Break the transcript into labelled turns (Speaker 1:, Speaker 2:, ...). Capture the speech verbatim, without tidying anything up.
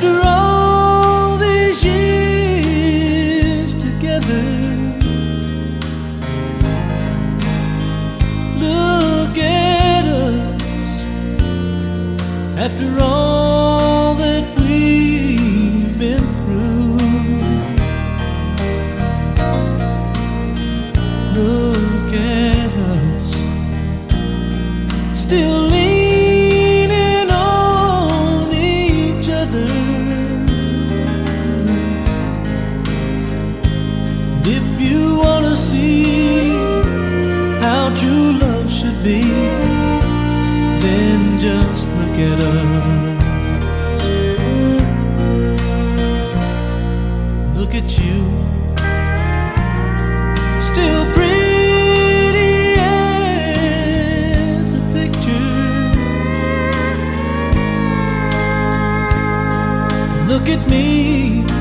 Speaker 1: After all these years together, look at us. After all that we've been through, look at us, still leaning on each other. If you wanna see how true love should be, then just look at us. Look at you, still pretty as a picture. Look at me,